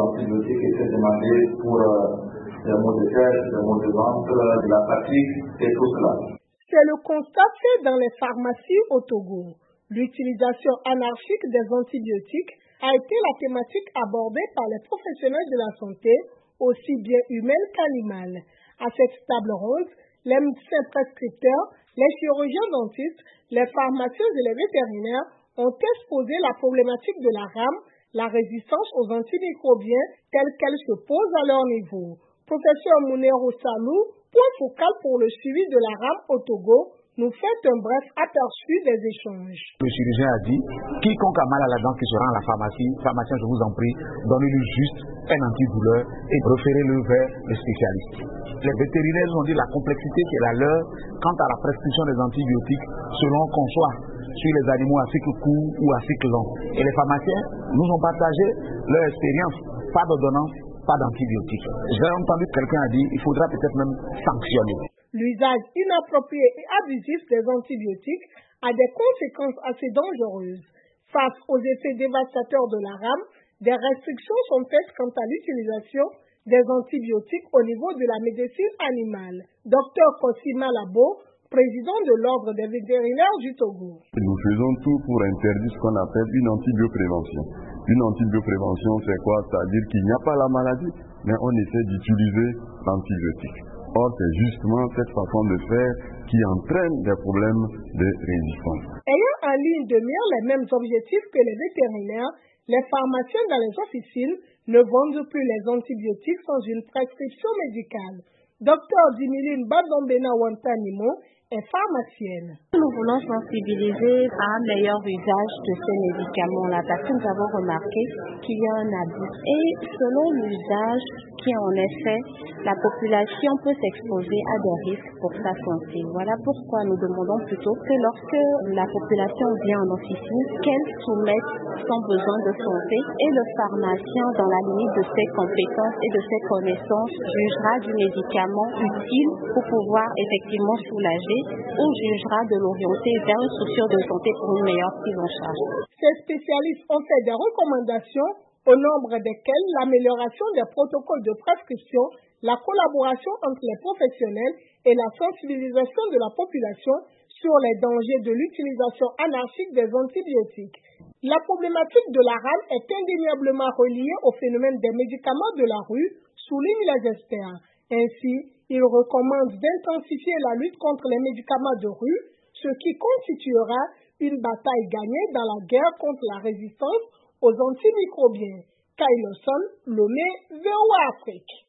antibiotiques étaient demandés pour les maux de tête, les maux de ventre, la fatigue et tout cela. C'est le constat fait dans les pharmacies au Togo. L'utilisation anarchique des antibiotiques a été la thématique abordée par les professionnels de la santé, aussi bien humaine qu'animale. À cette table ronde, les médecins prescripteurs, les chirurgiens dentistes, les pharmaciens et les vétérinaires ont exposé la problématique de la rame, la résistance aux antimicrobiens telle qu'elle se pose à leur niveau. Professeur Mounero Salou, point focal pour le suivi de la rame au Togo, nous fait un bref aperçu des échanges. Le chirurgien a dit, quiconque a mal à la dent qui se rend à la pharmacie, pharmacien je vous en prie, donnez-lui juste un antidouleur et référez-le vers le spécialiste. Les vétérinaires ont dit la complexité qui est la leur quant à la prescription des antibiotiques selon qu'on soit sur les animaux à cycle court ou à cycle long. Et les pharmaciens nous ont partagé leur expérience, pas d'ordonnance, pas d'antibiotiques. J'ai entendu quelqu'un a dit, il faudra peut-être même sanctionner. L'usage inapproprié et abusif des antibiotiques a des conséquences assez dangereuses. Face aux effets dévastateurs de la rame, des restrictions sont faites quant à l'utilisation des antibiotiques au niveau de la médecine animale. Dr Kosima Labo, président de l'Ordre des vétérinaires du Togo. Nous faisons tout pour interdire ce qu'on appelle une antibioprévention. Une antibioprévention, c'est quoi? C'est-à-dire qu'il n'y a pas la maladie, mais on essaie d'utiliser l'antibiotique. Or, c'est justement cette façon de faire qui entraîne des problèmes de résistance. Ayant en ligne de mire les mêmes objectifs que les vétérinaires, les pharmaciens dans les officines ne vendent plus les antibiotiques sans une prescription médicale. Dr Dimiline Badombena Wantanimo est pharmacienne. Nous voulons sensibiliser à un meilleur usage de ces médicaments-là parce que nous avons remarqué qu'il y a un abus. Et selon l'usage qui en effet, la population peut s'exposer à des risques pour sa santé. Voilà pourquoi nous demandons plutôt que lorsque la population vient en officine, qu'elle soumette son besoin de santé et le pharmacien, dans la limite de ses compétences et de ses connaissances, jugera du médicament utile pour pouvoir effectivement soulager ou jugera de l'orienter vers une structure de santé pour une meilleure prise en charge. Ces spécialistes ont fait des recommandations au nombre desquelles l'amélioration des protocoles de prescription, la collaboration entre les professionnels et la sensibilisation de la population sur les dangers de l'utilisation anarchique des antibiotiques. La problématique de la rame est indéniablement reliée au phénomène des médicaments de la rue, soulignent les experts. Ainsi, ils recommandent d'intensifier la lutte contre les médicaments de rue, ce qui constituera une bataille gagnée dans la guerre contre la résistance aux antimicrobiens. Kyle Lawson, Lomé, VOA Afrique.